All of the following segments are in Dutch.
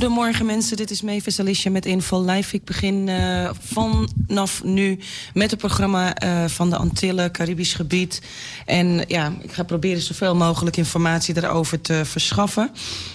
Goedemorgen mensen, dit is Mavis Alicia met Info Live. Ik begin vanaf nu met het programma van de Antillen, Caribisch gebied. En ja, ik ga proberen zoveel mogelijk informatie daarover te verschaffen.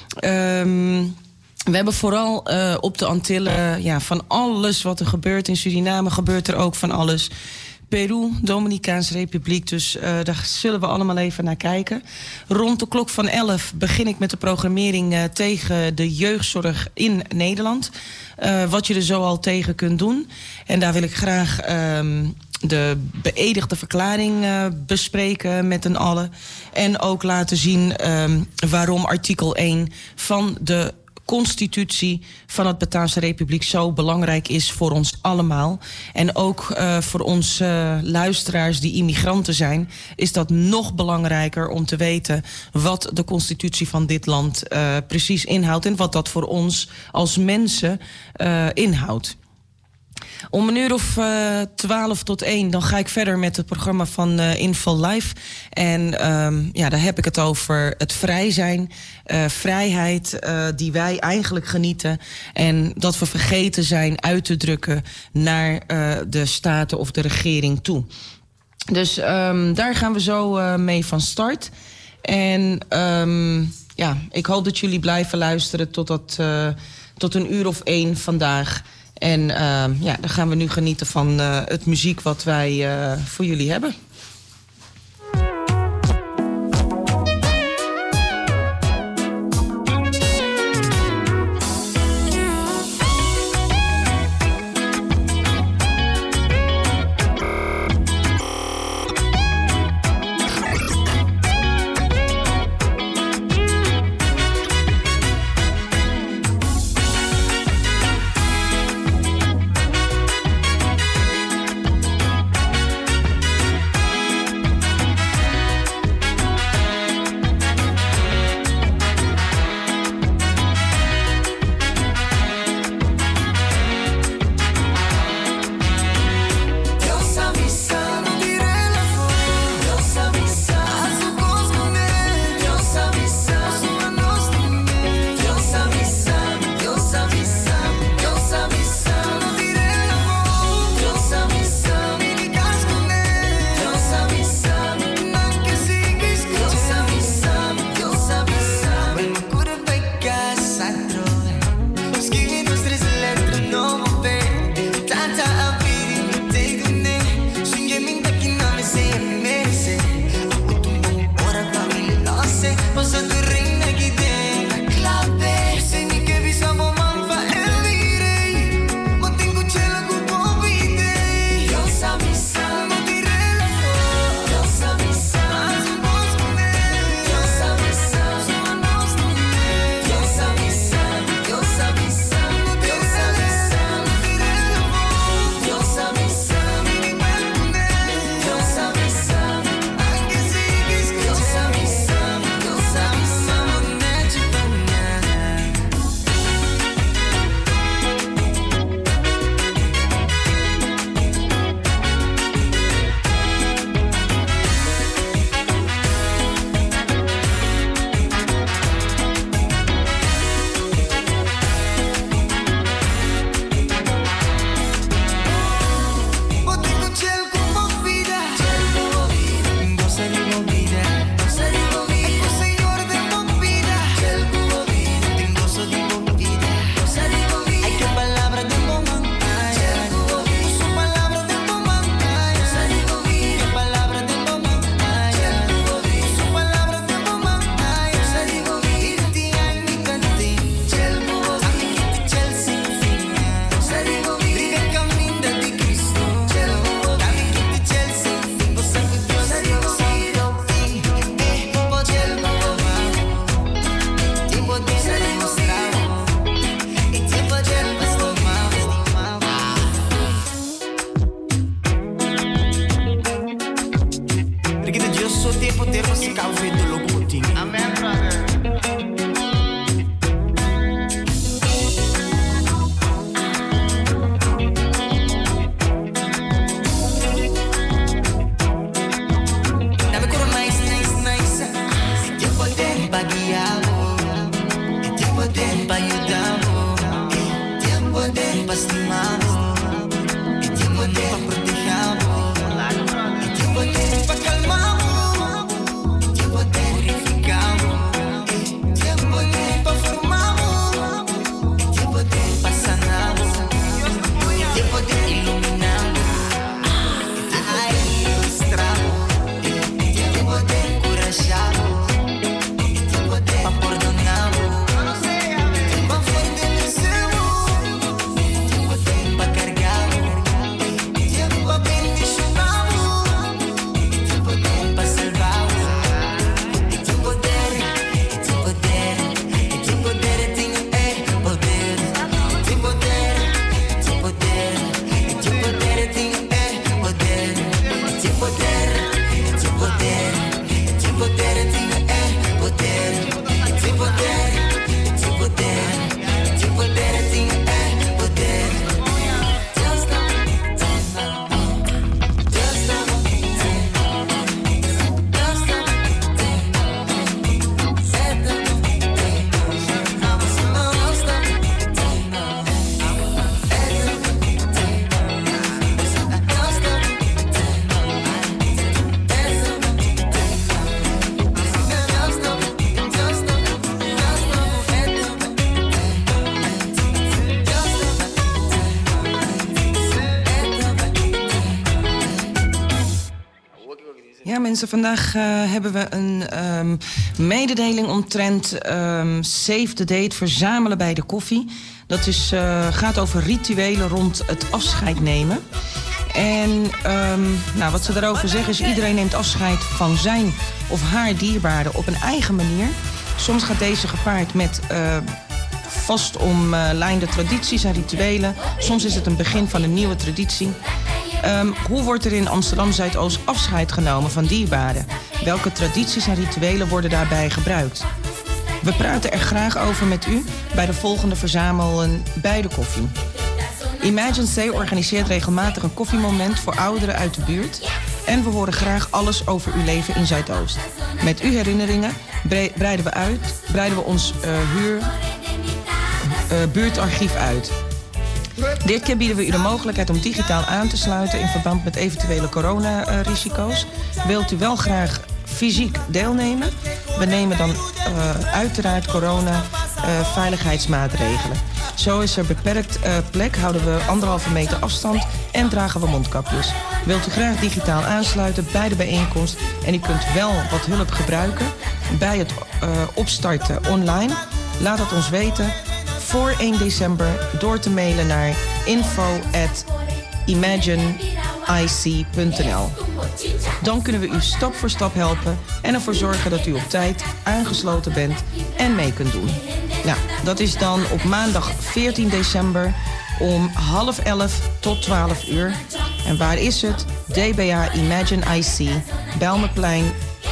We hebben vooral op de Antillen van alles wat er gebeurt. In Suriname gebeurt er ook van alles. Peru, Dominicaanse Republiek, dus daar zullen we allemaal even naar kijken. Rond de klok van 11 begin ik met de programmering tegen de jeugdzorg in Nederland. Wat je er zo al tegen kunt doen. En daar wil ik graag de beëdigde verklaring bespreken met een allen. En ook laten zien waarom artikel 1 van de Constitutie van het Bataafse Republiek zo belangrijk is voor ons allemaal. En ook voor onze luisteraars die immigranten zijn, is dat nog belangrijker om te weten wat de Constitutie van dit land precies inhoudt en wat dat voor ons als mensen inhoudt. Om 12 tot 1 dan ga ik verder met het programma van Info Live. En daar heb ik het over het vrij zijn. Vrijheid die wij eigenlijk genieten. En dat we vergeten zijn uit te drukken naar de staten of de regering toe. Dus daar gaan we zo mee van start. En ik hoop dat jullie blijven luisteren tot 1:00 vandaag. En dan gaan we nu genieten van het muziek wat wij voor jullie hebben. pa' ayudarnos. Ja, mensen, vandaag hebben we een mededeling omtrent Save the Date, verzamelen bij de koffie. Dat is, gaat over rituelen rond het afscheid nemen. En nou, wat ze daarover zeggen is, iedereen neemt afscheid van zijn of haar dierbaren op een eigen manier. Soms gaat deze gepaard met vast omlijnde tradities en rituelen. Soms is het een begin van een nieuwe traditie. Hoe wordt er in Amsterdam Zuidoost afscheid genomen van dierbaren? Welke tradities en rituelen worden daarbij gebruikt? We praten er graag over met u bij de volgende verzamelen bij de koffie. Imagine C organiseert regelmatig een koffiemoment voor ouderen uit de buurt. En we horen graag alles over uw leven in Zuidoost. Met uw herinneringen breiden we ons buurtarchief uit. Dit keer bieden we u de mogelijkheid om digitaal aan te sluiten in verband met eventuele coronarisico's. Wilt u wel graag fysiek deelnemen? We nemen dan uiteraard corona-veiligheidsmaatregelen. Zo is er beperkt plek, houden we 1,5 meter afstand en dragen we mondkapjes. Wilt u graag digitaal aansluiten bij de bijeenkomst en u kunt wel wat hulp gebruiken bij het opstarten online? Laat het ons weten voor 1 december door te mailen naar info@imagineic.nl. Dan kunnen we u stap voor stap helpen en ervoor zorgen dat u op tijd aangesloten bent en mee kunt doen. Nou, dat is dan op maandag 14 december om 10:30 tot 12 uur. En waar is het? DBA Imagine IC, Bijlmerplein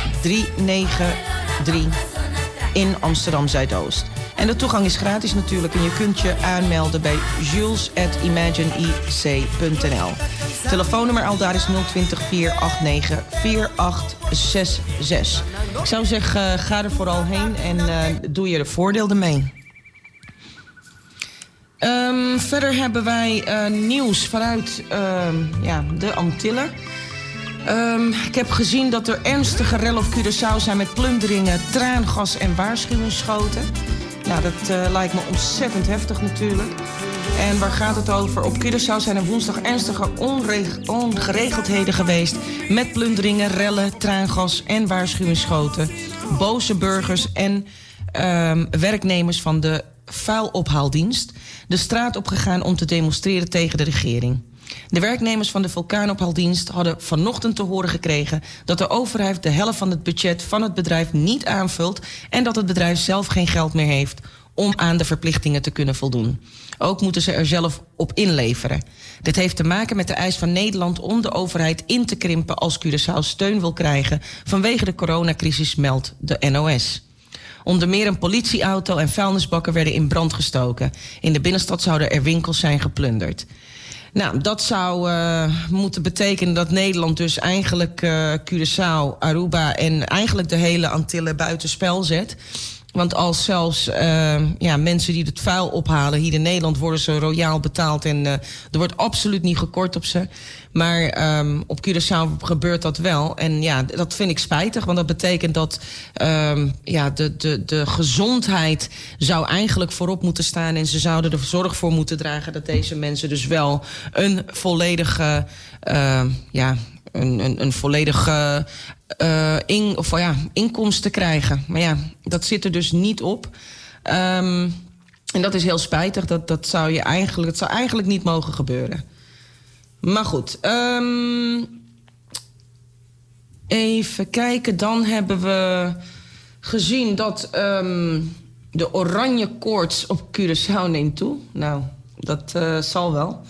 393 in Amsterdam Zuidoost. En de toegang is gratis natuurlijk en je kunt je aanmelden bij jules@imagineic.nl. Telefoonnummer aldaar is 020 489 4866. Ik zou zeggen, ga er vooral heen en doe je er voordeel ermee. Verder hebben wij nieuws vanuit de Antillen. Ik heb gezien dat er ernstige rellen op Curaçao zijn met plunderingen, traangas en waarschuwingsschoten. Nou, dat lijkt me ontzettend heftig natuurlijk. En waar gaat het over? Op Curaçao zijn er woensdag ernstige ongeregeldheden geweest met plunderingen, rellen, traangas en waarschuwingsschoten. Boze burgers en werknemers van de vuilophaaldienst de straat opgegaan om te demonstreren tegen de regering. De werknemers van de vulkaanophaaldienst hadden vanochtend te horen gekregen dat de overheid de helft van het budget van het bedrijf niet aanvult en dat het bedrijf zelf geen geld meer heeft om aan de verplichtingen te kunnen voldoen. Ook moeten ze er zelf op inleveren. Dit heeft te maken met de eis van Nederland om de overheid in te krimpen als Curaçao steun wil krijgen vanwege de coronacrisis, meldt de NOS. Onder meer een politieauto en vuilnisbakken werden in brand gestoken. In de binnenstad zouden er winkels zijn geplunderd. Nou, dat zou moeten betekenen dat Nederland dus eigenlijk Curaçao, Aruba en eigenlijk de hele Antillen buitenspel zet. Want als zelfs mensen die het vuil ophalen hier in Nederland worden ze royaal betaald en er wordt absoluut niet gekort op ze. Maar op Curaçao gebeurt dat wel. En ja, dat vind ik spijtig, want dat betekent dat de gezondheid zou eigenlijk voorop moeten staan. En ze zouden er zorg voor moeten dragen dat deze mensen dus wel een volledige een volledige inkomsten krijgen. Maar ja, dat zit er dus niet op. En dat is heel spijtig. Dat zou eigenlijk niet mogen gebeuren. Maar goed. Even kijken. Dan hebben we gezien dat de oranje koorts op Curaçao neemt toe. Nou, dat zal wel.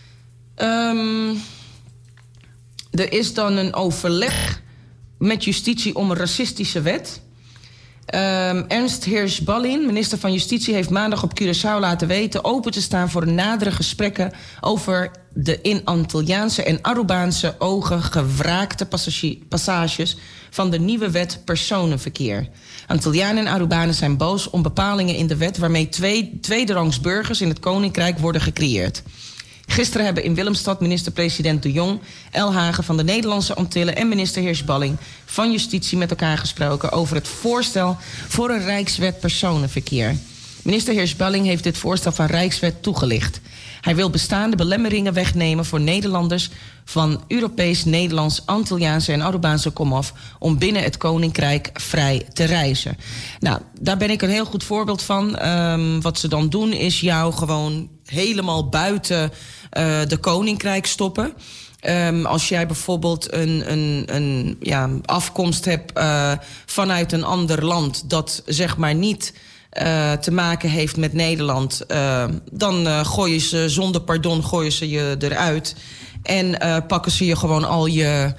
Er is dan een overleg met justitie om een racistische wet. Ernst Heers-Ballin, minister van Justitie, heeft maandag op Curaçao laten weten open te staan voor nadere gesprekken over de in Antilliaanse en Arubaanse ogen gewraakte passages van de nieuwe wet personenverkeer. Antillianen en Arubanen zijn boos om bepalingen in de wet waarmee tweederangs burgers in het Koninkrijk worden gecreëerd. Gisteren hebben in Willemstad minister-president De Jong, El Hagen van de Nederlandse Antillen en minister Heers-Ballin van Justitie met elkaar gesproken over het voorstel voor een Rijkswet personenverkeer. Minister Heers-Ballin heeft dit voorstel van Rijkswet toegelicht. Hij wil bestaande belemmeringen wegnemen voor Nederlanders van Europees, Nederlands, Antilliaanse en Arubaanse komaf om binnen het Koninkrijk vrij te reizen. Nou, daar ben ik een heel goed voorbeeld van. Wat ze dan doen is jou gewoon helemaal buiten de Koninkrijk stoppen. Als jij bijvoorbeeld een afkomst hebt vanuit een ander land dat zeg maar niet te maken heeft met Nederland, dan gooien ze zonder pardon je eruit en pakken ze je gewoon al je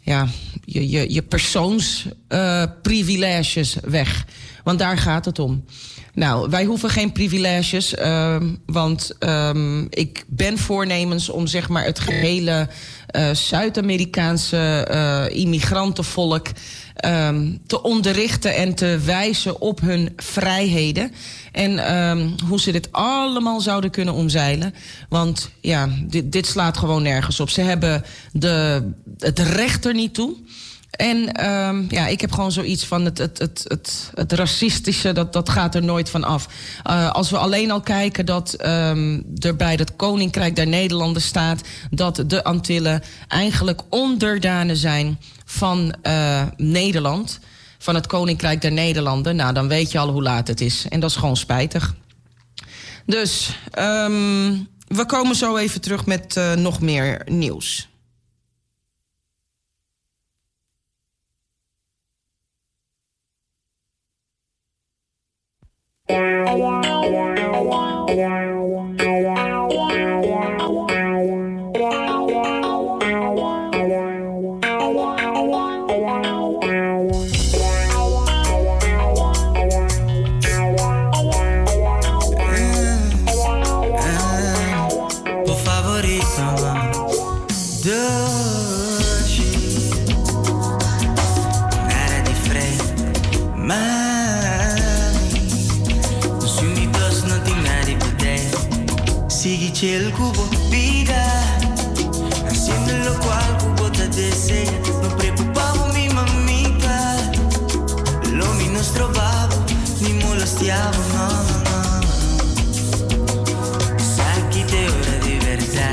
persoonsprivileges weg. Want daar gaat het om. Nou, wij hoeven geen privileges, want ik ben voornemens om zeg maar het gehele Zuid-Amerikaanse immigrantenvolk te onderrichten en te wijzen op hun vrijheden. En hoe ze dit allemaal zouden kunnen omzeilen. Want ja, dit slaat gewoon nergens op. Ze hebben het recht er niet toe. En ik heb gewoon zoiets van het racistische, dat gaat er nooit van af. Als we alleen al kijken dat er bij het Koninkrijk der Nederlanden staat dat de Antillen eigenlijk onderdanen zijn van Nederland, van het Koninkrijk der Nederlanden. Nou, dan weet je al hoe laat het is. En dat is gewoon spijtig. Dus we komen zo even terug met nog meer nieuws. El cubo vida, haciendo lo cual cubo te desea. No preocupamos mi mamita, lo mi nos trovavo, ni molestiamo, no, no, no. Sacchi te ora di verità,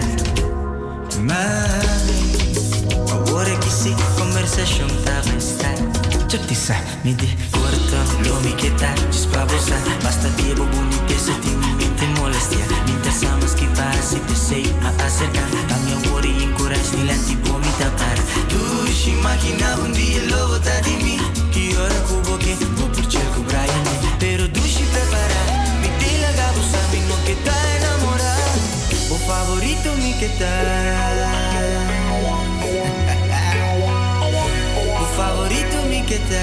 mami, ora che si conversation tava stai. Ciò ti sa, mi di corto, lo mi che ta, ci spavosa, basta dire bonite se ti mi molestia. Sama skipar si te sei a acercar a mi amor y encourage ni la tipo mi tapar. Tu si imaginaba un día lo botar de mí que ahora cubo que vou por cerco Brian pero tu si prepara mi te la gabusa mi no que está enamorado o favorito mi que está o favorito mi que está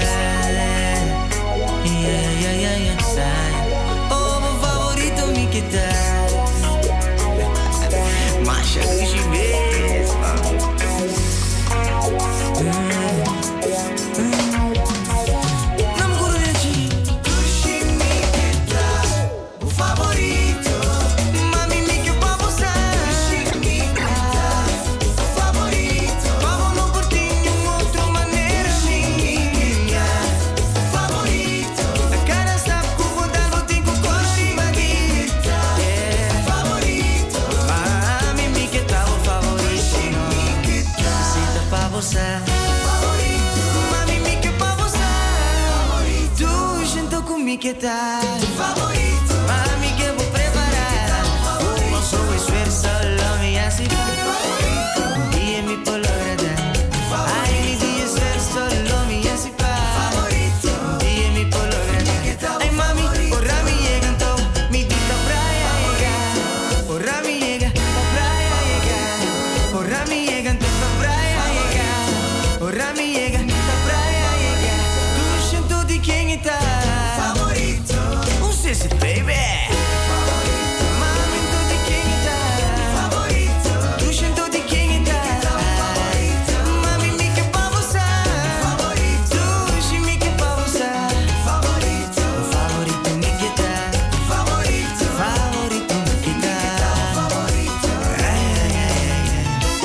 oh o favorito mi que está. Masha Gucci mesmo. Não me curo de ti. Gucci mi que tá. Tu favorito. Mami, que vou preparar. Uma sou esforço, solo me hace favorito. E mi polograda. Ai, mi dia esforço, solo me hace favorito. E mi polograda. Ai, mami, ora mi llega então, mi dita praia llega. Ora mi llega, pa praia llega. Ora mi llega então, pa praia llega. Ora mi llega, pa praia llega. Tu sento di quem está. Favorito. Sissy, baby. Favorito. Mami, tu di quem está. Favorito. Tu sento di quem está. Favorito. Mami, mi que pa você. Favorito. Tu mi que pa você. Favorito. Favorito, mi que tá. Favorito. Favorito, mi que tá. Favorito. Ai, ai, ai, ai.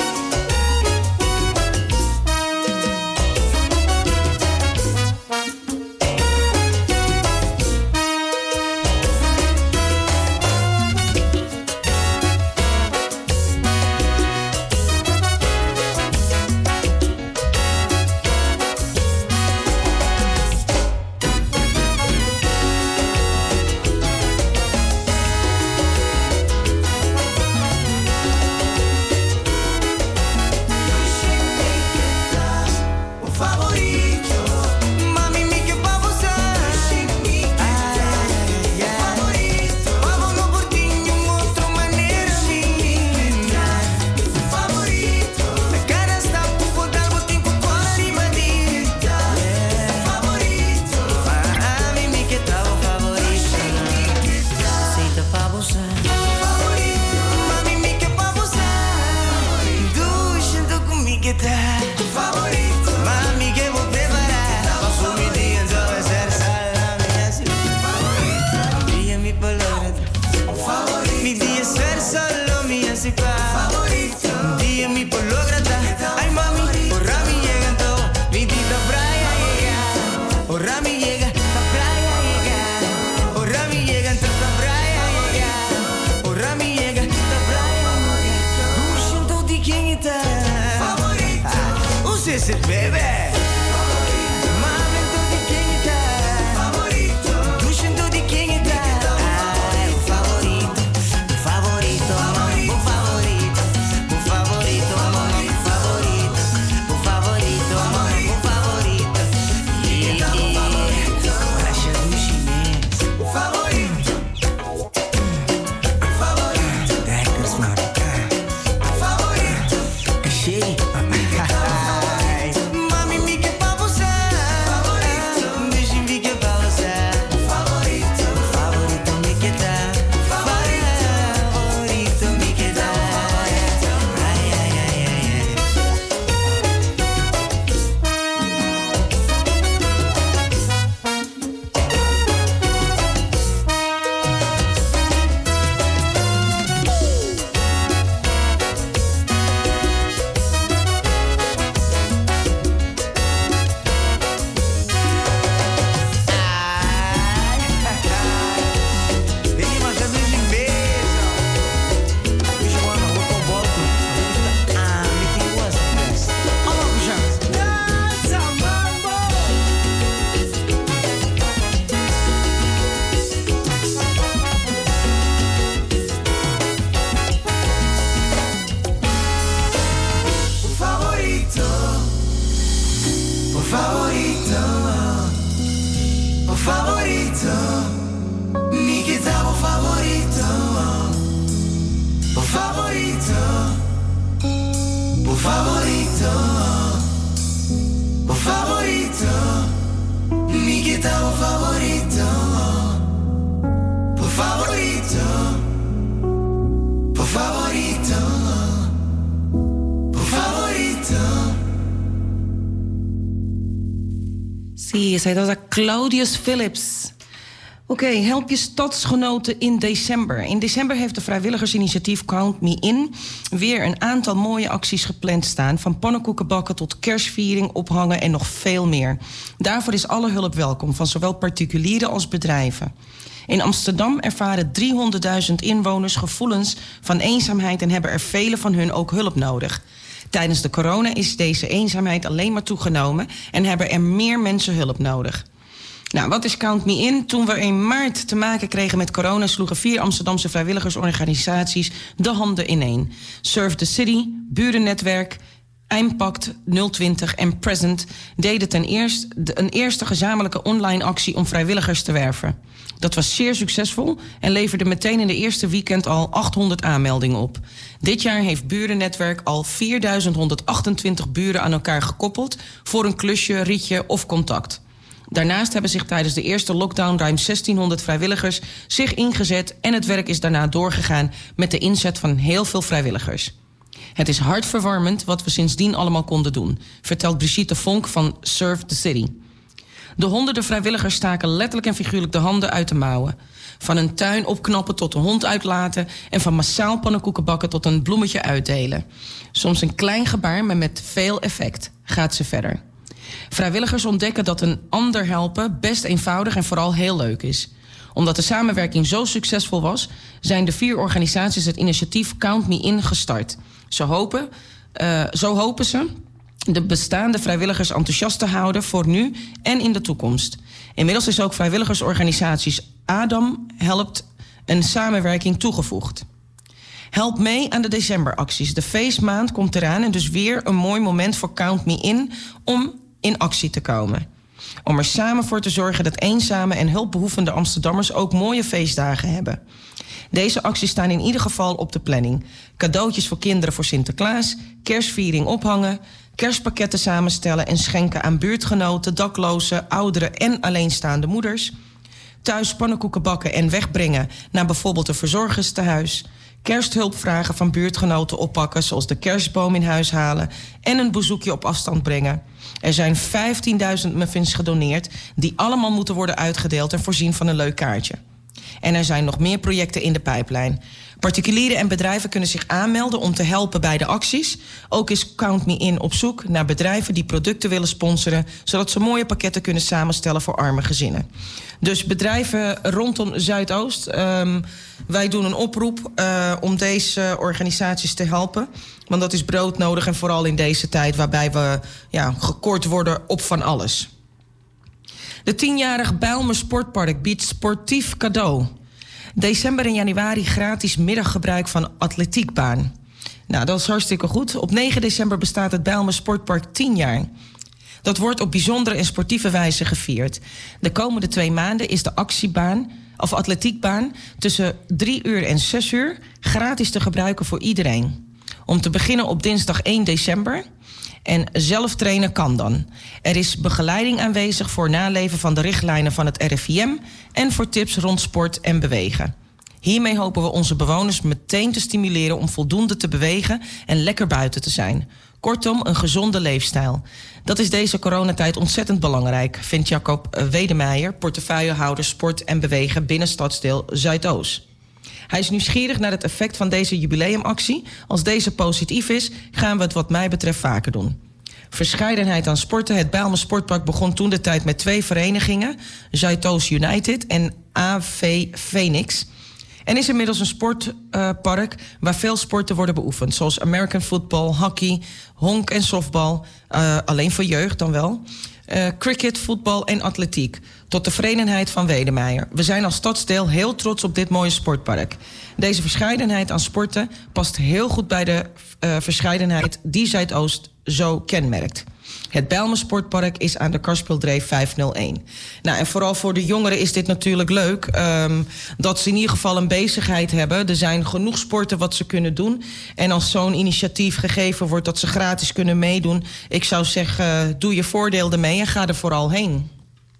O favorito. Mami, mi que pa você. Favorito. Vámonos por ti de uma outra maneira. Favorito. A cara está por botar botinho por cima de. Favorito. Mami, mi que tá o favorito. Aceita pa você. Favorito. Mami, mi que pa você. Duchando comigo que tá. Favorito. Mami, que vou preparar. Passo mi dia en todo ser salame así. Favorito. Dia mi polograda. Favorito. Mi dia ser solo mi así pa. Favorito. Dia mi polograda. Ay, mami, ora mi llega todo. Mi tita praia llega. Ora mi llega, ta praia llega. Ora mi llega, ta praia llega. Ora mi llega, ta praia llega. Sento di quem está. Favorito. Sissy, baby. Mami, tu di quem está. Favorito. Tu sento di quem está. Ai, o favorito. O favorito, amor. O favorito. O favorito, amor. O favorito. O favorito, amor. O favorito. Baixa do chinês. O favorito. O favorito. Deckers, mano. O favorito. Achei. Mami, mi que pa você. Favorito. Deixa-me que pa você. Favorito. Favorito, mi que tá. Favorito, mi que tá. Ai, ai, ai, ai, ai. Ele manjando de mesa. Me chamou na rua com bola. Me tem duas vezes. Olha logo já. Dança, mambo. O favorito. O favorito. O favorito. Mi que tá o favorito. O favorito. O favorito. O favorito. Mi que tá o favorito. O favorito. O favorito. O favorito. Zie, zij dat Claudius Phillips. Oké, help je stadsgenoten in december. In december heeft de vrijwilligersinitiatief Count Me In weer een aantal mooie acties gepland staan. Van pannenkoekenbakken tot kerstviering, ophangen en nog veel meer. Daarvoor is alle hulp welkom, van zowel particulieren als bedrijven. In Amsterdam ervaren 300.000 inwoners gevoelens van eenzaamheid en hebben er velen van hun ook hulp nodig. Tijdens de corona is deze eenzaamheid alleen maar toegenomen en hebben er meer mensen hulp nodig. Nou, wat is Count Me In? Toen we in maart te maken kregen met corona, sloegen 4 Amsterdamse vrijwilligersorganisaties de handen ineen. Serve the City, Burennetwerk, Impact 020 en Present deden een eerste gezamenlijke online actie om vrijwilligers te werven. Dat was zeer succesvol en leverde meteen in de eerste weekend al 800 aanmeldingen op. Dit jaar heeft Burennetwerk al 4.128 buren aan elkaar gekoppeld voor een klusje, ritje of contact. Daarnaast hebben zich tijdens de eerste lockdown ruim 1600 vrijwilligers zich ingezet en het werk is daarna doorgegaan met de inzet van heel veel vrijwilligers. Het is hartverwarmend wat we sindsdien allemaal konden doen, vertelt Brigitte Vonk van Serve the City. De honderden vrijwilligers staken letterlijk en figuurlijk de handen uit de mouwen. Van een tuin opknappen tot een hond uitlaten en van massaal pannenkoeken bakken tot een bloemetje uitdelen. Soms een klein gebaar, maar met veel effect, gaat ze verder. Vrijwilligers ontdekken dat een ander helpen best eenvoudig en vooral heel leuk is. Omdat de samenwerking zo succesvol was, zijn de 4 organisaties het initiatief Count Me In gestart. Zo hopen ze de bestaande vrijwilligers enthousiast te houden voor nu en in de toekomst. Inmiddels is ook vrijwilligersorganisaties Adam helpt een samenwerking toegevoegd. Help mee aan de decemberacties. De feestmaand komt eraan en dus weer een mooi moment voor Count Me In om in actie te komen. Om er samen voor te zorgen dat eenzame en hulpbehoevende Amsterdammers ook mooie feestdagen hebben. Deze acties staan in ieder geval op de planning. Cadeautjes voor kinderen voor Sinterklaas, kerstviering ophangen, kerstpakketten samenstellen en schenken aan buurtgenoten, daklozen, ouderen en alleenstaande moeders. Thuis pannenkoeken bakken en wegbrengen naar bijvoorbeeld een verzorgerstehuis. Kersthulp vragen van buurtgenoten oppakken, zoals de kerstboom in huis halen en een bezoekje op afstand brengen. Er zijn 15.000 muffins gedoneerd die allemaal moeten worden uitgedeeld en voorzien van een leuk kaartje. En er zijn nog meer projecten in de pijplijn. Particulieren en bedrijven kunnen zich aanmelden om te helpen bij de acties. Ook is Count Me In op zoek naar bedrijven die producten willen sponsoren, zodat ze mooie pakketten kunnen samenstellen voor arme gezinnen. Dus bedrijven rondom Zuidoost, wij doen een oproep om deze organisaties te helpen. Want dat is broodnodig en vooral in deze tijd waarbij we gekort worden op van alles. De 10-jarig Bijlmer Sportpark biedt sportief cadeau. December en januari gratis middaggebruik van atletiekbaan. Nou, dat is hartstikke goed. Op 9 december bestaat het Bijlmer Sportpark 10 jaar. Dat wordt op bijzondere en sportieve wijze gevierd. De komende 2 maanden is de actiebaan of atletiekbaan tussen 3 uur en 6 uur gratis te gebruiken voor iedereen. Om te beginnen op dinsdag 1 december. En zelf trainen kan dan. Er is begeleiding aanwezig voor naleven van de richtlijnen van het RIVM en voor tips rond sport en bewegen. Hiermee hopen we onze bewoners meteen te stimuleren om voldoende te bewegen en lekker buiten te zijn. Kortom, een gezonde leefstijl. Dat is deze coronatijd ontzettend belangrijk, vindt Jacob Wedemeijer, portefeuillehouder sport en bewegen binnen Stadsdeel Zuidoost. Hij is nieuwsgierig naar het effect van deze jubileumactie. Als deze positief is, gaan we het wat mij betreft vaker doen. Verscheidenheid aan sporten. Het Bijlmer Sportpark begon toen de tijd met 2 verenigingen. Zuidoost United en AV Phoenix. En is inmiddels een sportpark waar veel sporten worden beoefend. Zoals American football, hockey, honk en softbal. Alleen voor jeugd dan wel. Cricket, voetbal en atletiek. Tot tevredenheid van Wedemeijer. We zijn als stadsdeel heel trots op dit mooie sportpark. Deze verscheidenheid aan sporten past heel goed bij de verscheidenheid die Zuidoost zo kenmerkt. Het Bijlmer Sportpark is aan de Karspeldreef 501. Nou, en vooral voor de jongeren is dit natuurlijk leuk. Dat ze in ieder geval een bezigheid hebben. Er zijn genoeg sporten wat ze kunnen doen. En als zo'n initiatief gegeven wordt dat ze gratis kunnen meedoen, ik zou zeggen, doe je voordeel ermee en ga er vooral heen.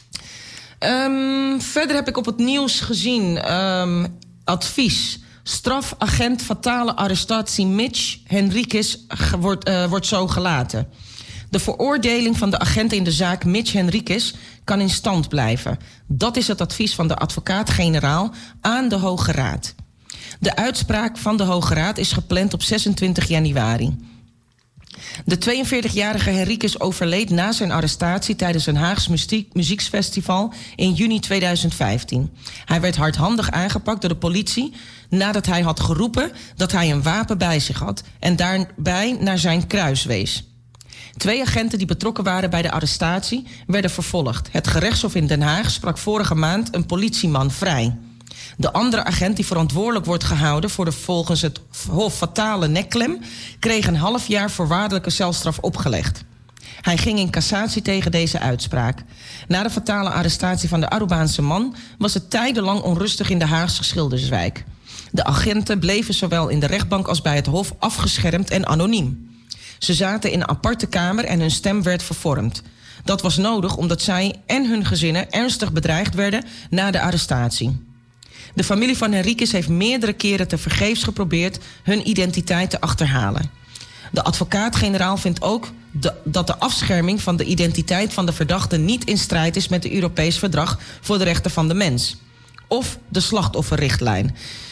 Verder heb ik op het nieuws gezien advies. Strafagent fatale arrestatie Mitch Henriques wordt zo gelaten. De veroordeling van de agent in de zaak Mitch Henriques kan in stand blijven. Dat is het advies van de advocaat-generaal aan de Hoge Raad. De uitspraak van de Hoge Raad is gepland op 26 januari. De 42-jarige Henriques overleed na zijn arrestatie tijdens een Haags muzieksfestival in juni 2015. Hij werd hardhandig aangepakt door de politie nadat hij had geroepen dat hij een wapen bij zich had en daarbij naar zijn kruis wees. 2 agenten die betrokken waren bij de arrestatie werden vervolgd. Het gerechtshof in Den Haag sprak vorige maand een politieman vrij. De andere agent die verantwoordelijk wordt gehouden voor de volgens het Hof fatale nekklem kreeg een half jaar voorwaardelijke celstraf opgelegd. Hij ging in cassatie tegen deze uitspraak. Na de fatale arrestatie van de Arubaanse man was het tijdenlang onrustig in de Haagse Schilderswijk. De agenten bleven zowel in de rechtbank als bij het Hof afgeschermd en anoniem. Ze zaten in een aparte kamer en hun stem werd vervormd. Dat was nodig omdat zij en hun gezinnen ernstig bedreigd werden na de arrestatie. De familie van Henriques heeft meerdere keren tevergeefs geprobeerd hun identiteit te achterhalen. De advocaat-generaal vindt ook dat de afscherming van de identiteit van de verdachte niet in strijd is met het Europees Verdrag voor de Rechten van de Mens of de slachtofferrichtlijn.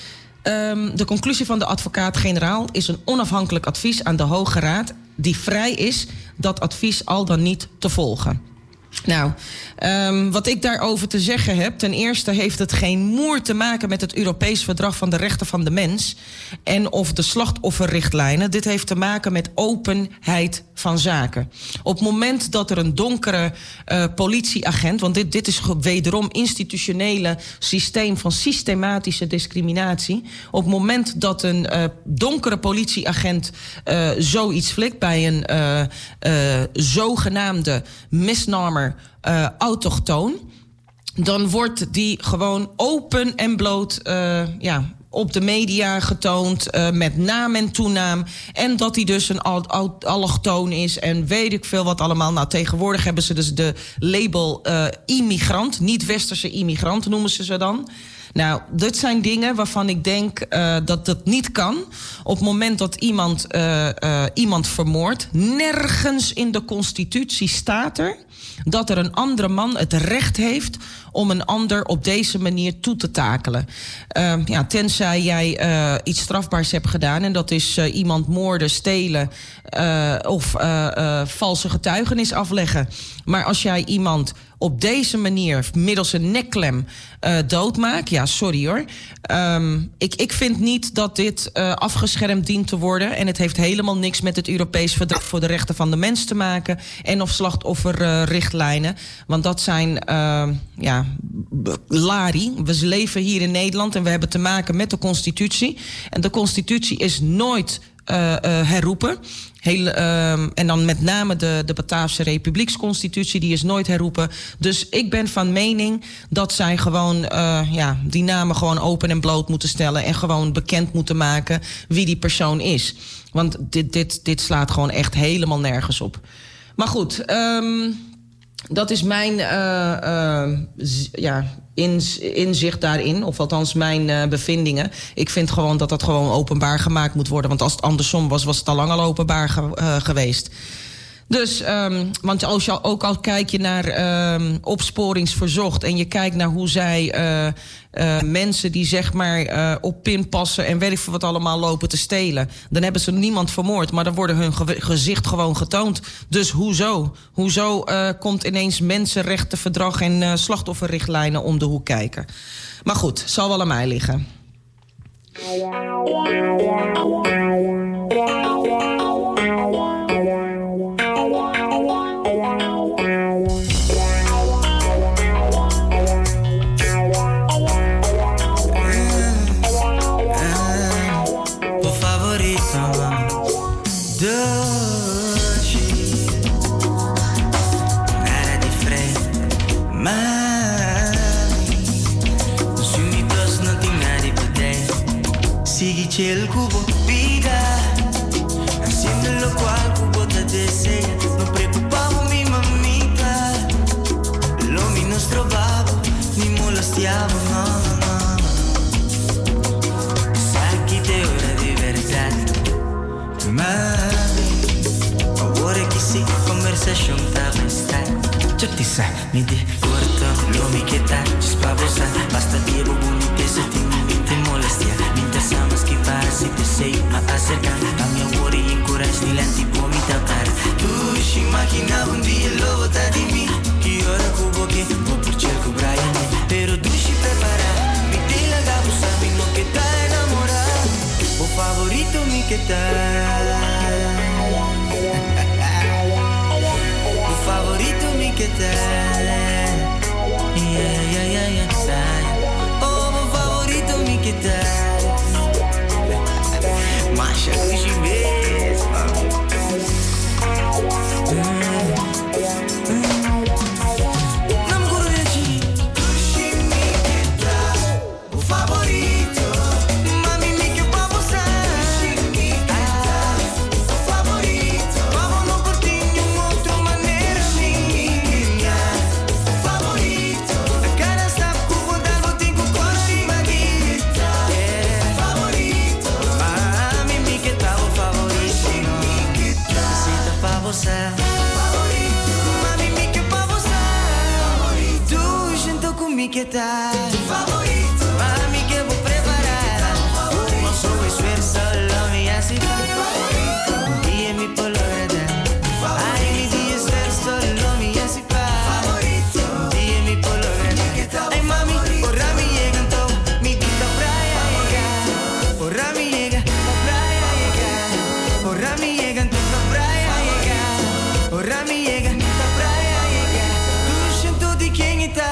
De conclusie van de advocaat-generaal is een onafhankelijk advies aan de Hoge Raad die vrij is dat advies al dan niet te volgen. Nou, wat ik daarover te zeggen heb, ten eerste heeft het geen moer te maken met het Europees Verdrag van de Rechten van de Mens en of de slachtofferrichtlijnen. Dit heeft te maken met openheid van zaken. Op het moment dat er een donkere politieagent, want dit is wederom institutionele systeem van systematische discriminatie. Op het moment dat een donkere politieagent zoiets flikt bij een zogenaamde misnomer autochtoon, dan wordt die gewoon open en bloot op de media getoond met naam en toenaam. En dat hij dus een allochtoon is en weet ik veel wat allemaal. Nou, tegenwoordig hebben ze dus de label immigrant, niet-westerse immigrant noemen ze dan. Nou, dit zijn dingen waarvan ik denk dat dat niet kan. Op het moment dat iemand vermoordt, nergens in de Constitutie staat er dat er een andere man het recht heeft om een ander op deze manier toe te takelen. Tenzij jij iets strafbaars hebt gedaan, en dat is iemand moorden, stelen of valse getuigenis afleggen. Maar als jij iemand op deze manier middels een nekklem doodmaakt, ja, sorry hoor. Ik vind niet dat dit afgeschermd dient te worden. En het heeft helemaal niks met het Europees Verdrag voor de Rechten van de Mens te maken en of slachtofferrichtlijnen. Want dat zijn lari. We leven hier in Nederland en we hebben te maken met de Constitutie. En de Constitutie is nooit herroepen. En dan met name de Bataafse Republieksconstitutie, die is nooit herroepen. Dus ik ben van mening dat zij gewoon die namen gewoon open en bloot moeten stellen en gewoon bekend moeten maken wie die persoon is. Want dit slaat gewoon echt helemaal nergens op. Maar goed, dat is mijn inzicht daarin, of althans mijn bevindingen. Ik vind gewoon dat dat gewoon openbaar gemaakt moet worden. Want als het andersom was het al lang al openbaar geweest. Dus, want als je ook al kijk je naar opsporingsverzocht en je kijkt naar hoe zij mensen die zeg maar op pin passen en weet ik veel wat allemaal lopen te stelen, dan hebben ze niemand vermoord, maar dan worden hun gezicht gewoon getoond. Dus hoezo komt ineens mensenrechtenverdrag en slachtofferrichtlijnen om de hoek kijken? Maar goed, zal wel aan mij liggen. El cubo vida, haciendo lo cual cubo te desea. No preocupamos mi mamita, lo mi nos trovavo, ni molestiamo, no. Sai te ora di verità, mami, ora che si conversation tava in stai. Ciò ti sa, mi di corto, lo mi che ta, ci spavosa, basta dire bonite se ti molestia. Mintasamos que pase, te sei a acercar. A mi amor y encourage ni lenti puoi tapar. Tu si imaginava un dia lo vota di mi. Que ora cubo que vou por cerco Brian. Pero tu si prepara, mi te la gabo sabe no que tá enamorado. O favorito mi que tá. que tal. Oh, meu favorito, mi que tal. Masha Gucci mesmo. Não guru de ti. Gucci mi que tal. O favorito. Mami mi que pa você. Gucci mi que tal. O favorito. Vamos no cortinho outra maneira minha. O favorito. A cara está com o dado tenho corte maguita. O favorito. Mami mi que tal o favorito. Cita pa você. Que tal? Tu favorito. Mami, que vou preparar. Uma sua esfuerzo, lo me hace. Y en mi polorada. Ay, mi día esfuerzo, lo me hace. Y en mi polorada. Ay, mami, porra mi llega en todo. Mi tita praia llega. Porra mi llega, la praia llega. Porra mi llega en toda praia llega. Porra mi llega, la praia llega. Tu siento de quien está.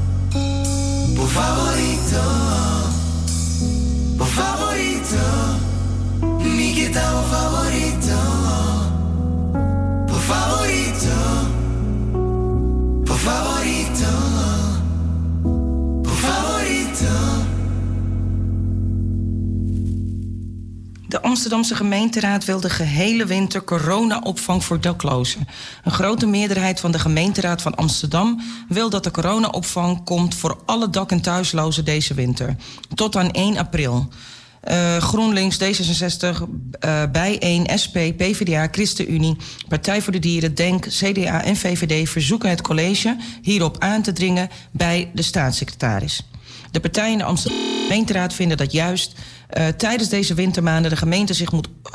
favorito, De Amsterdamse gemeenteraad wil de gehele winter corona-opvang voor daklozen. Een grote meerderheid van de gemeenteraad van Amsterdam wil dat de corona-opvang komt voor alle dak- en thuislozen deze winter. Tot aan 1 april. GroenLinks, D66, Bijeen, SP, PvdA, ChristenUnie, Partij voor de Dieren, DENK, CDA en VVD verzoeken het college hierop aan te dringen bij de staatssecretaris. De partijen in de Amsterdamse gemeenteraad vinden dat juist tijdens deze wintermaanden de gemeente zich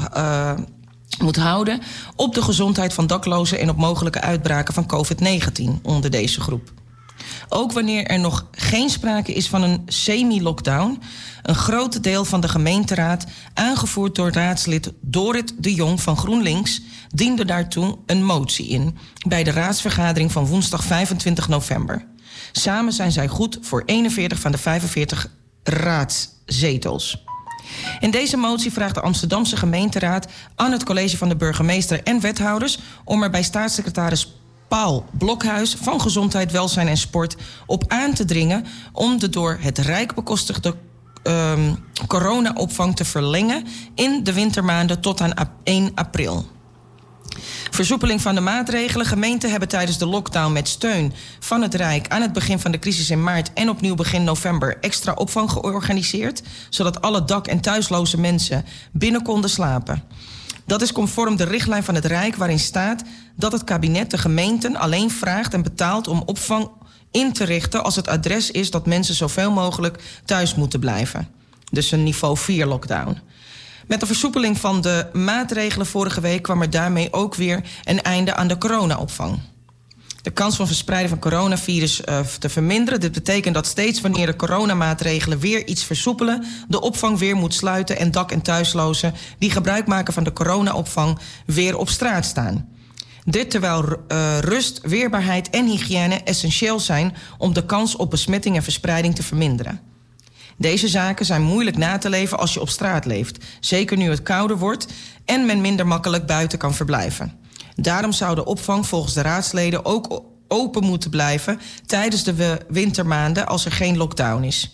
moet houden op de gezondheid van daklozen en op mogelijke uitbraken van COVID-19 onder deze groep. Ook wanneer er nog geen sprake is van een semi-lockdown, een groot deel van de gemeenteraad, aangevoerd door raadslid Dorrit de Jong van GroenLinks, diende daartoe een motie in bij de raadsvergadering van woensdag 25 november. Samen zijn zij goed voor 41 van de 45 raadszetels. In deze motie vraagt de Amsterdamse gemeenteraad aan het college van de burgemeester en wethouders om er bij staatssecretaris Paul Blokhuis van Gezondheid, Welzijn en Sport op aan te dringen om de door het Rijk bekostigde corona-opvang te verlengen in de wintermaanden tot aan 1 april. Versoepeling van de maatregelen. Gemeenten hebben tijdens de lockdown met steun van het Rijk aan het begin van de crisis in maart en opnieuw begin november extra opvang georganiseerd, zodat alle dak- en thuisloze mensen binnen konden slapen. Dat is conform de richtlijn van het Rijk waarin staat dat het kabinet de gemeenten alleen vraagt en betaalt om opvang in te richten als het adres is dat mensen zoveel mogelijk thuis moeten blijven. Dus een niveau 4 lockdown. Met de versoepeling van de maatregelen vorige week kwam er daarmee ook weer een einde aan de corona-opvang. De kans van verspreiding van coronavirus te verminderen. Dit betekent dat steeds wanneer de coronamaatregelen weer iets versoepelen, de opvang weer moet sluiten en dak- en thuislozen die gebruik maken van de corona-opvang weer op straat staan. Dit terwijl rust, weerbaarheid en hygiëne essentieel zijn om de kans op besmetting en verspreiding te verminderen. Deze zaken zijn moeilijk na te leven als je op straat leeft, zeker nu het kouder wordt en men minder makkelijk buiten kan verblijven. Daarom zou de opvang volgens de raadsleden ook open moeten blijven tijdens de wintermaanden als er geen lockdown is.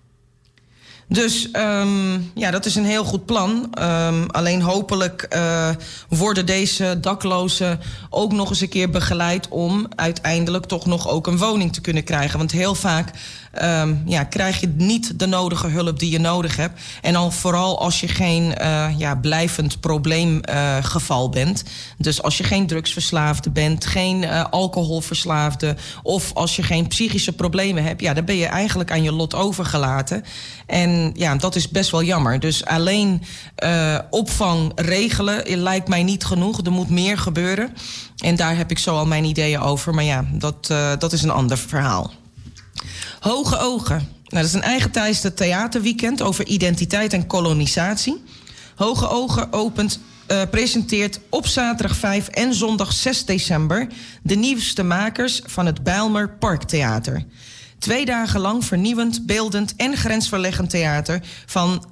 Dus dat is een heel goed plan. Alleen hopelijk worden deze daklozen ook nog eens een keer begeleid om uiteindelijk toch nog ook een woning te kunnen krijgen. Want heel vaak krijg je niet de nodige hulp die je nodig hebt. En al vooral als je geen blijvend probleemgeval bent. Dus als je geen drugsverslaafde bent, geen alcoholverslaafde of als je geen psychische problemen hebt, dan ben je eigenlijk aan je lot overgelaten. En ja, dat is best wel jammer. Dus alleen opvang regelen lijkt mij niet genoeg. Er moet meer gebeuren. En daar heb ik zo al mijn ideeën over. Maar ja, dat is een ander verhaal. Hoge Ogen. Nou, dat is een eigentijds theaterweekend over identiteit en kolonisatie. Hoge Ogen presenteert op zaterdag 5 en zondag 6 december... de nieuwste makers van het Bijlmer Parktheater. 2 dagen lang vernieuwend, beeldend en grensverleggend theater van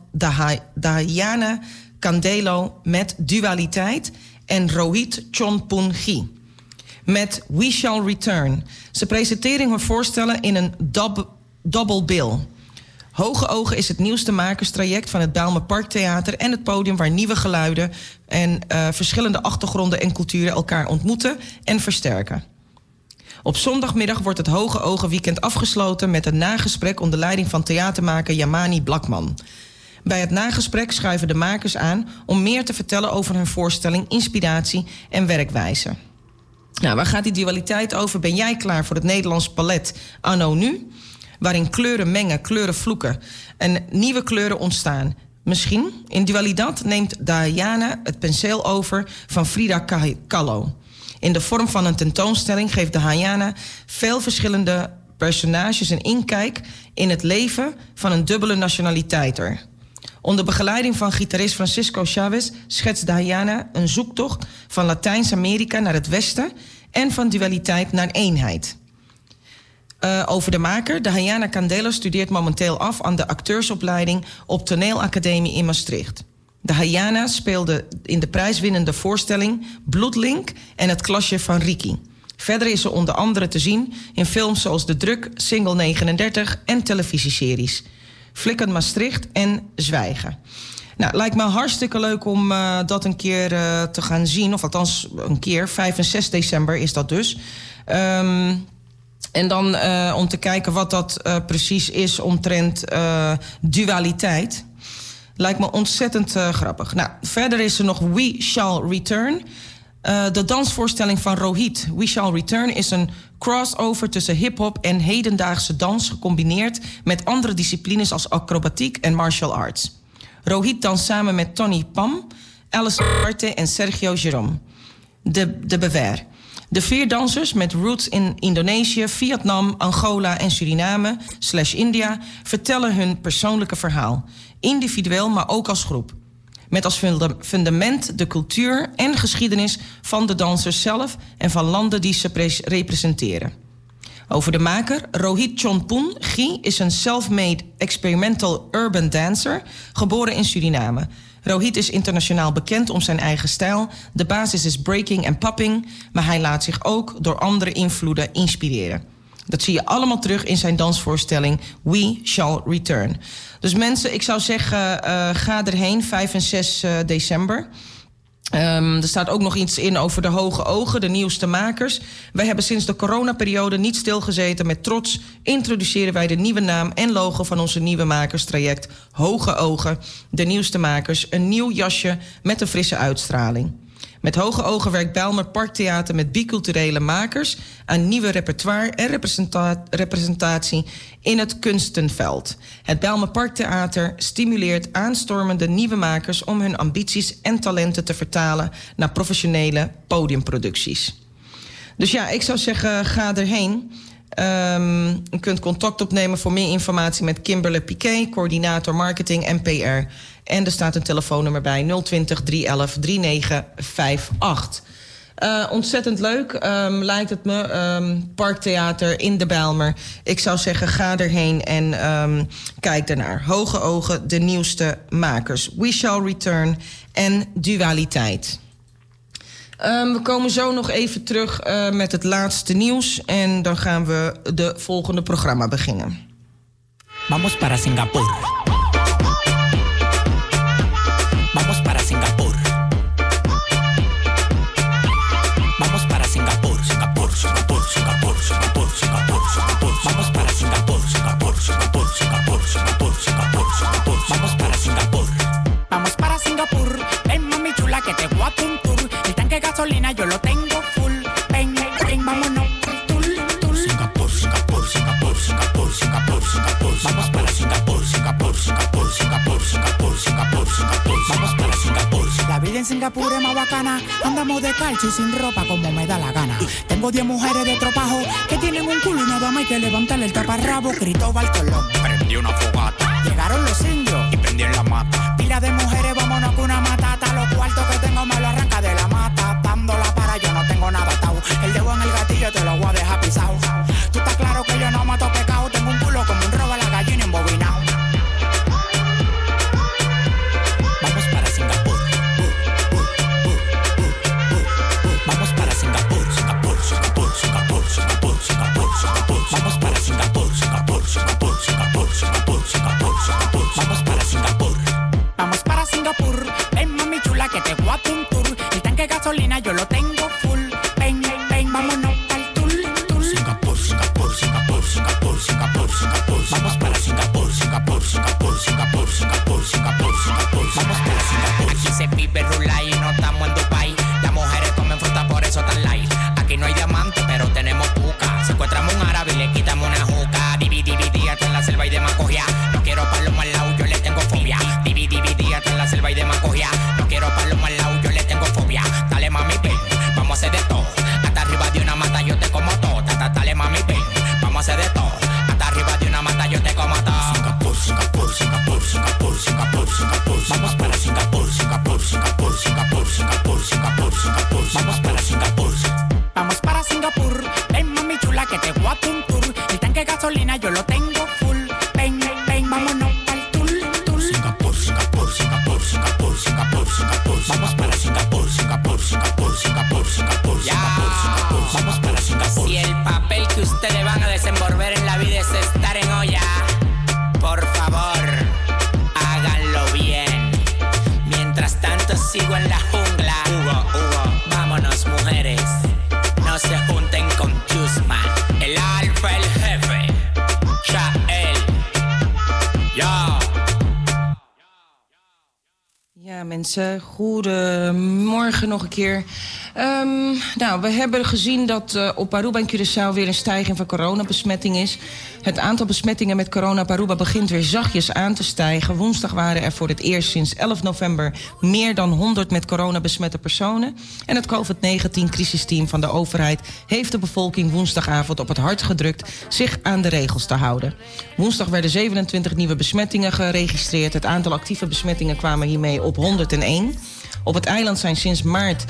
Dhyana Candelo met Dualiteit en Rohit Chonpungi met We Shall Return. Ze presenteren hun voorstellen in een double bill. Hoge Ogen is het nieuwste makerstraject van het Bijlmer Parktheater en het podium waar nieuwe geluiden en verschillende achtergronden en culturen elkaar ontmoeten en versterken. Op zondagmiddag wordt het Hoge Ogen weekend afgesloten met een nagesprek onder leiding van theatermaker Yamani Blakman. Bij het nagesprek schuiven de makers aan om meer te vertellen over hun voorstelling, inspiratie en werkwijze. Nou, waar gaat die dualiteit over? Ben jij klaar voor het Nederlands palet anno nu? Waarin kleuren mengen, kleuren vloeken en nieuwe kleuren ontstaan. Misschien, in Dualidad neemt Dhyana het penseel over van Frida Kahlo. In de vorm van een tentoonstelling geeft Dhyana veel verschillende personages een inkijk in het leven van een dubbele nationaliteiter. Onder begeleiding van gitarist Francisco Chavez schetst Dhyana een zoektocht van Latijns-Amerika naar het Westen en van dualiteit naar eenheid. Over de maker, Dhyana Candelo studeert momenteel af aan de acteursopleiding op Toneelacademie in Maastricht. Dhyana speelde in de prijswinnende voorstelling Bloedlink en Het klasje van Ricky. Verder is ze onder andere te zien in films zoals De Druk, Single 39 en televisieseries Flikken Maastricht en Zwijgen. Nou, lijkt me hartstikke leuk om dat een keer te gaan zien. Of althans een keer, 5 en 6 december is dat dus. En dan om te kijken wat dat precies is omtrent dualiteit. Lijkt me ontzettend grappig. Nou, verder is er nog We Shall Return. De dansvoorstelling van Rohit, We Shall Return, is een crossover tussen hip-hop en hedendaagse dans, gecombineerd met andere disciplines als acrobatiek en martial arts. Rohit danst samen met Tony Pham, Alice Arte en Sergio Jerome. De Bever. De 4 dansers met roots in Indonesië, Vietnam, Angola en Suriname /India vertellen hun persoonlijke verhaal. Individueel, maar ook als groep. Met als fundament de cultuur en geschiedenis van de dansers zelf en van landen die ze representeren. Over de maker, Rohit Chonpun Ghi is een self-made experimental urban dancer, geboren in Suriname. Rohit is internationaal bekend om zijn eigen stijl. De basis is breaking en popping, maar hij laat zich ook door andere invloeden inspireren. Dat zie je allemaal terug in zijn dansvoorstelling We Shall Return. Dus mensen, ik zou zeggen, ga erheen, 5 en 6 december. Er staat ook nog iets in over de Hoge Ogen, de nieuwste makers. Wij hebben sinds de coronaperiode niet stilgezeten. Met trots introduceren wij de nieuwe naam en logo van onze nieuwe makerstraject Hoge Ogen, de nieuwste makers. Een nieuw jasje met een frisse uitstraling. Met Hoge Ogen werkt Bijlmer Parktheater met biculturele makers aan nieuwe repertoire en representatie in het kunstenveld. Het Bijlmer Parktheater stimuleert aanstormende nieuwe makers om hun ambities en talenten te vertalen naar professionele podiumproducties. Dus ja, ik zou zeggen, ga erheen. U kunt contact opnemen voor meer informatie met Kimberly Piquet, coördinator marketing en PR. En er staat een telefoonnummer bij, 020 311 3958. Ontzettend leuk, lijkt het me. Parktheater in de Bijlmer. Ik zou zeggen, ga erheen en kijk ernaar. Hoge Ogen, de nieuwste makers. We Shall Return en Dualiteit. We komen zo nog even terug met het laatste nieuws. En dan gaan we de volgende programma beginnen. Vamos para Singapur. Vamos para Singapur. Vamos para Singapur, Singapur, Singapur, Singapur, Singapur, Singapur, Singapur. Vamos para Singapur, Singapur, Singapur, Singapur, Singapur, Singapur, Singapur. Vamos para Singapur. Vamos para Singapur. Ven mami chula que te voy a un tour. El tanque de gasolina yo lo tengo full. Ven, ven, vámonos. Singapur, Singapur, Singapur, Singapur, Singapur, Singapur. Vamos para Singapur, Singapur, Singapur, Singapur, Singapur, Singapur, Singapur. Vamos para Singapur. La vida en Singapur es más bacana. Andamos descalzo y sin ropa como me da la gana. Tengo 10 mujeres de tropajo que tienen un culo y nada más hay que levantarle el taparrabo. Cristóbal Colón prendió una fogata. Llegaron los indios y prendieron la mata. Pila de mujeres, vámonos con una matata. Los cuartos que tengo me lo arranca de la mata. Dándola para yo no tengo nada atado. El dedo en el gatillo te lo voy a dejar pisado. Tú estás claro que yo no mato pecado. Tengo un culo como un robo a la gallina embobinado. Vamos para Singapur. Vamos para Singapur, Singapur, Singapur, Singapur, Singapur, Singapur, Singapur. Vamos para Singapur, Singapur, Singapur, Singapur, Singapur, Singapur, Singapur. Vamos para Singapur. Vamos para Singapur. Ven mami chula que te voy a un tour. El tanque de gasolina yo lo tengo full. Ven, ven, vámonos pa'l tour. Singapur, Singapur, Singapur, Singapur, Singapur, Singapur. Vamos para Singapur, Singapur, Singapur, Singapur, Singapur, Singapur, Singapur. Vamos para Singapur. Aquí se vive rula y no estamos en Dubai. Las mujeres comen fruta, por eso tan light. Aquí no hay diamante, pero tenemos puca. Si encontramos un árabe y le quitamos una juca. Dividí, hasta en la selva y de Macogía. No quiero palomo al lado, yo le tengo fobia. Dividí, hasta en la selva y de Macogía. No quiero palomo al lado, yo le tengo fobia. Dale mami, ven, vamos a hacer de todo. Hasta arriba de una mata yo te como todo. Dale mami, ven, vamos a hacer de todo. Hasta arriba de una mata yo te como todo. Singapur, Singapur, Singapur, Singapur, Singapur, Singapur. Vamos para Singapur, Singapur, Singapur, Singapur, Singapur. sigo en la jungla. Uva, uva. Vámonos, mujeres. No se junten con Chusman. El alfa, el jefe. Shael. Ja. Ja, mensen, goedemorgen nog een keer. Nou, we hebben gezien dat op Aruba en Curaçao weer een stijging van coronabesmetting is. Het aantal besmettingen met corona op Aruba begint weer zachtjes aan te stijgen. Woensdag waren er voor het eerst sinds 11 november meer dan 100 met corona besmette personen. En het COVID-19-crisisteam van de overheid heeft de bevolking woensdagavond op het hart gedrukt zich aan de regels te houden. Woensdag werden 27 nieuwe besmettingen geregistreerd. Het aantal actieve besmettingen kwamen hiermee op 101. Op het eiland zijn sinds maart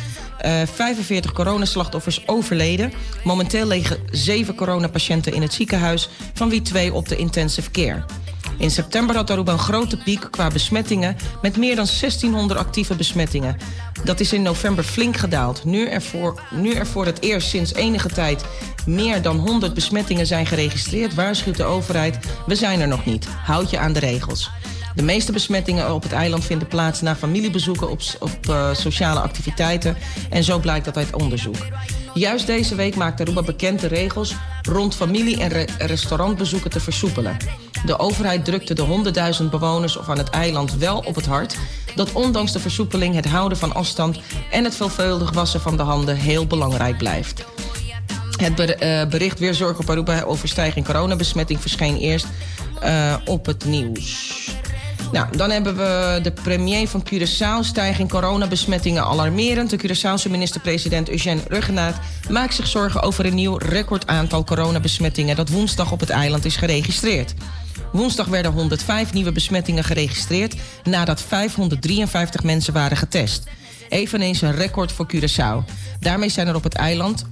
45 coronaslachtoffers overleden. Momenteel liggen 7 coronapatiënten in het ziekenhuis, van wie 2 op de intensive care. In september had Aruba een grote piek qua besmettingen met meer dan 1600 actieve besmettingen. Dat is in november flink gedaald. Nu er voor het eerst sinds enige tijd meer dan 100 besmettingen zijn geregistreerd, waarschuwt de overheid: we zijn er nog niet. Houd je aan de regels. De meeste besmettingen op het eiland vinden plaats na familiebezoeken op sociale activiteiten. En zo blijkt dat uit onderzoek. Juist deze week maakt Aruba bekend de regels rond familie- en restaurantbezoeken te versoepelen. De overheid drukte de 100.000 bewoners aan het eiland wel op het hart dat ondanks de versoepeling het houden van afstand en het veelvuldig wassen van de handen heel belangrijk blijft. Het bericht Weer Zorg op Aruba over stijging coronabesmetting verscheen eerst op het nieuws. Nou, dan hebben we de premier van Curaçao. Stijging coronabesmettingen alarmerend. De Curaçaose minister-president Eugène Ruggenaat maakt zich zorgen over een nieuw recordaantal coronabesmettingen dat woensdag op het eiland is geregistreerd. Woensdag werden 105 nieuwe besmettingen geregistreerd nadat 553 mensen waren getest. Eveneens een record voor Curaçao. Daarmee zijn er op het eiland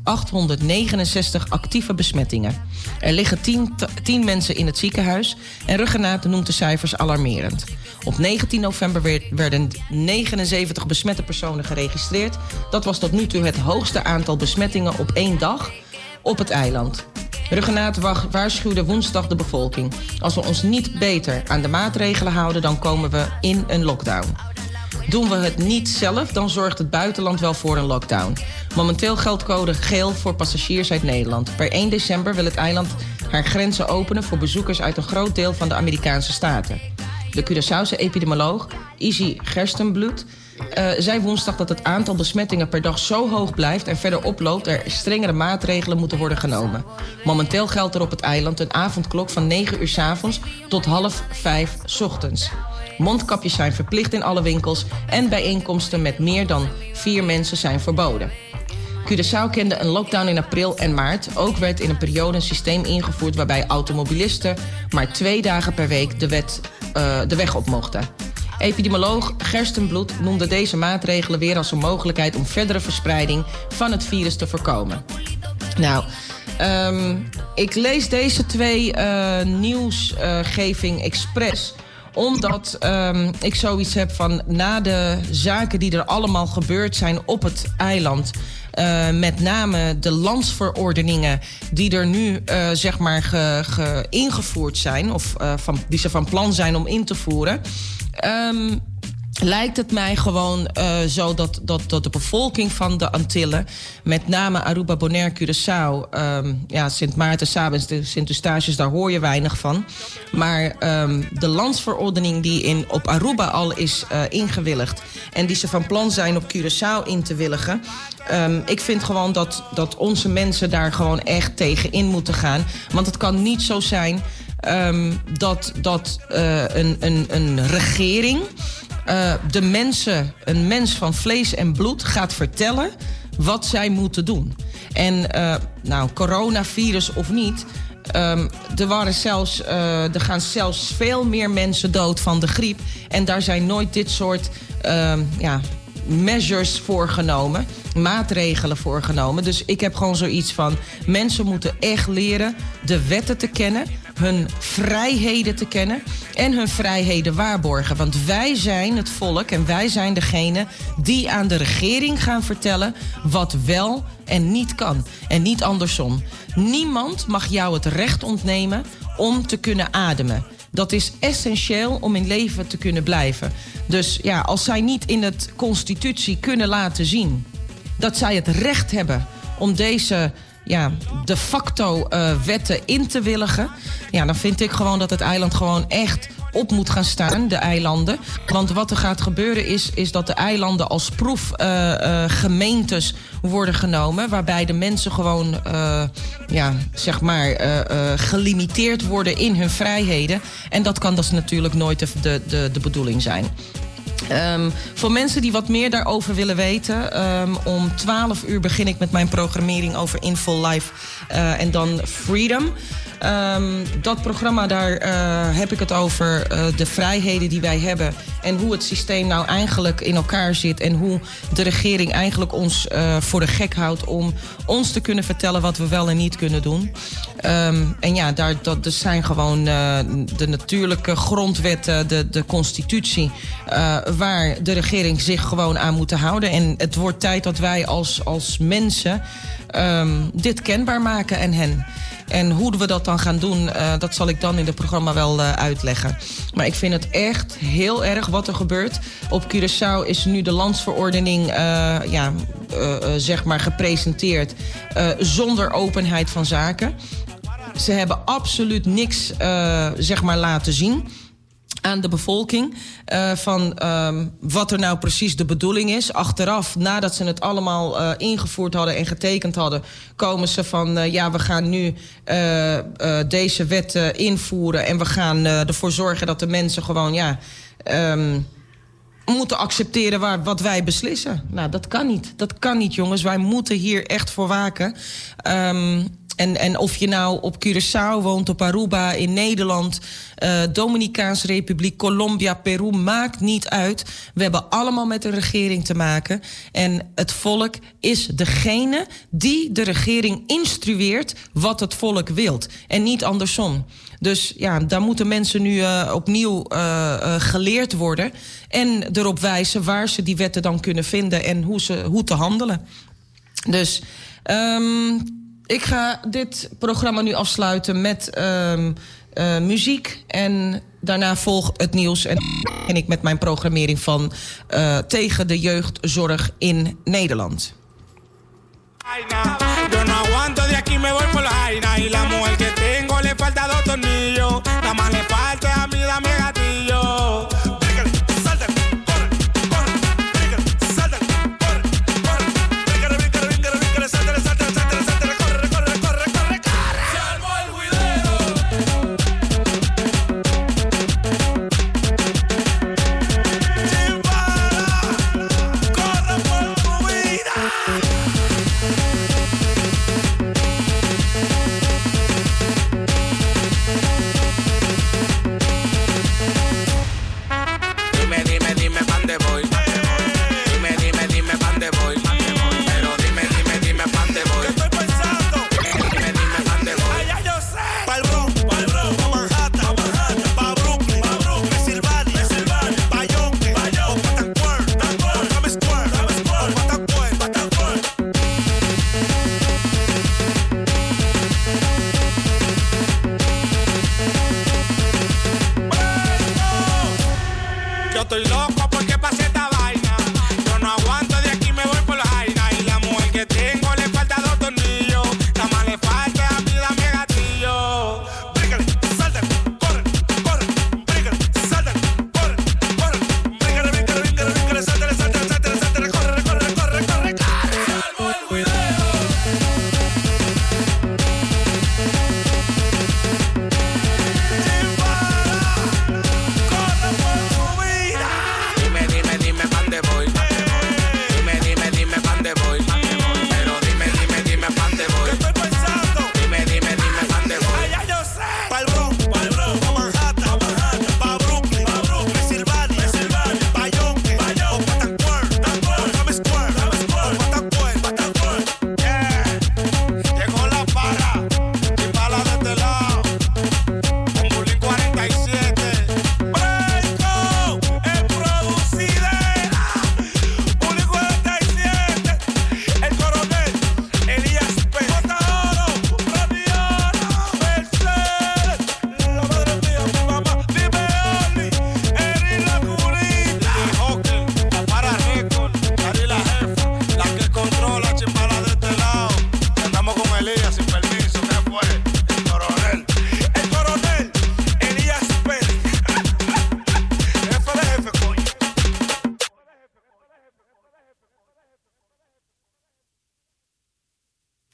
869 actieve besmettingen. Er liggen 10 mensen in het ziekenhuis en Ruggenaat noemt de cijfers alarmerend. Op 19 november werden 79 besmette personen geregistreerd. Dat was tot nu toe het hoogste aantal besmettingen op 1 dag op het eiland. Ruggenaat waarschuwde woensdag de bevolking: als we ons niet beter aan de maatregelen houden, dan komen we in een lockdown. Doen we het niet zelf, dan zorgt het buitenland wel voor een lockdown. Momenteel geldt code geel voor passagiers uit Nederland. Per 1 december wil het eiland haar grenzen openen voor bezoekers uit een groot deel van de Amerikaanse staten. De Curaçaose epidemioloog Izzy Gerstenbloed zei woensdag dat het aantal besmettingen per dag zo hoog blijft en verder oploopt er strengere maatregelen moeten worden genomen. Momenteel geldt er op het eiland een avondklok van 9 uur 's avonds tot 4:30 's ochtends. Mondkapjes zijn verplicht in alle winkels en bijeenkomsten met meer dan 4 mensen zijn verboden. Curaçao kende een lockdown in april en maart. Ook werd in een periode een systeem ingevoerd waarbij automobilisten maar 2 dagen per week de weg op mochten. Epidemioloog Gerstenbloed noemde deze maatregelen weer als een mogelijkheid om verdere verspreiding van het virus te voorkomen. Nou, ik lees deze 2 nieuwsgeving expres omdat ik zoiets heb van na de zaken die er allemaal gebeurd zijn op het eiland, met name de landsverordeningen die er nu ingevoerd zijn of die ze van plan zijn om in te voeren, lijkt het mij gewoon zo dat de bevolking van de Antillen, met name Aruba, Bonaire, Curaçao, Sint Maarten, Saba en Sint Eustatius, daar hoor je weinig van. Maar de landsverordening die op Aruba al is ingewilligd en die ze van plan zijn op Curaçao in te willigen, ik vind gewoon dat onze mensen daar gewoon echt tegen in moeten gaan. Want het kan niet zo zijn dat een regering een mens van vlees en bloed gaat vertellen wat zij moeten doen. En coronavirus of niet, er gaan zelfs veel meer mensen dood van de griep. En daar zijn nooit dit soort measures voor genomen, maatregelen voor genomen. Dus ik heb gewoon zoiets van: mensen moeten echt leren de wetten te kennen, hun vrijheden te kennen en hun vrijheden waarborgen. Want wij zijn het volk en wij zijn degene die aan de regering gaan vertellen wat wel en niet kan. En niet andersom. Niemand mag jou het recht ontnemen om te kunnen ademen. Dat is essentieel om in leven te kunnen blijven. Dus ja, als zij niet in de constitutie kunnen laten zien dat zij het recht hebben om deze de facto wetten in te willigen, ja, dan vind ik gewoon dat het eiland gewoon echt op moet gaan staan, de eilanden. Want wat er gaat gebeuren is dat de eilanden als proefgemeentes worden genomen, waarbij de mensen gewoon gelimiteerd worden in hun vrijheden. En dat kan dus natuurlijk nooit de bedoeling zijn. Voor mensen die wat meer daarover willen weten, om 12 uur begin ik met mijn programmering over In Full Life en dan Freedom. Dat programma, daar heb ik het over de vrijheden die wij hebben en hoe het systeem nou eigenlijk in elkaar zit en hoe de regering eigenlijk ons voor de gek houdt om ons te kunnen vertellen wat we wel en niet kunnen doen. En ja, dat zijn gewoon de natuurlijke grondwetten, de constitutie, waar de regering zich gewoon aan moet houden. En het wordt tijd dat wij als mensen dit kenbaar maken aan hen. En hoe we dat dan gaan doen, dat zal ik dan in het programma wel uitleggen. Maar ik vind het echt heel erg wat er gebeurt. Op Curaçao is nu de landsverordening gepresenteerd zonder openheid van zaken. Ze hebben absoluut niks laten zien aan de bevolking van wat er nou precies de bedoeling is. Achteraf, nadat ze het allemaal ingevoerd hadden en getekend hadden, komen ze van we gaan nu deze wet invoeren en we gaan ervoor zorgen dat de mensen gewoon moeten accepteren wat wij beslissen. Nou, dat kan niet. Dat kan niet, jongens. Wij moeten hier echt voor waken. En of je nou op Curaçao woont, op Aruba, in Nederland, Dominicaanse Republiek, Colombia, Peru, maakt niet uit. We hebben allemaal met de regering te maken. En het volk is degene die de regering instrueert wat het volk wilt. En niet andersom. Dus ja, daar moeten mensen nu opnieuw geleerd worden. En erop wijzen waar ze die wetten dan kunnen vinden en hoe te handelen. Dus ik ga dit programma nu afsluiten met muziek. En daarna volgt het nieuws. En ik met mijn programmering van tegen de jeugdzorg in Nederland. Yo no aguanto de aquí, me voy por la jaina. Y la mujer que tengo le falta 2 tornillos. Nada más le falta a mí, dame gatillo.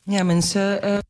Ja, mensen...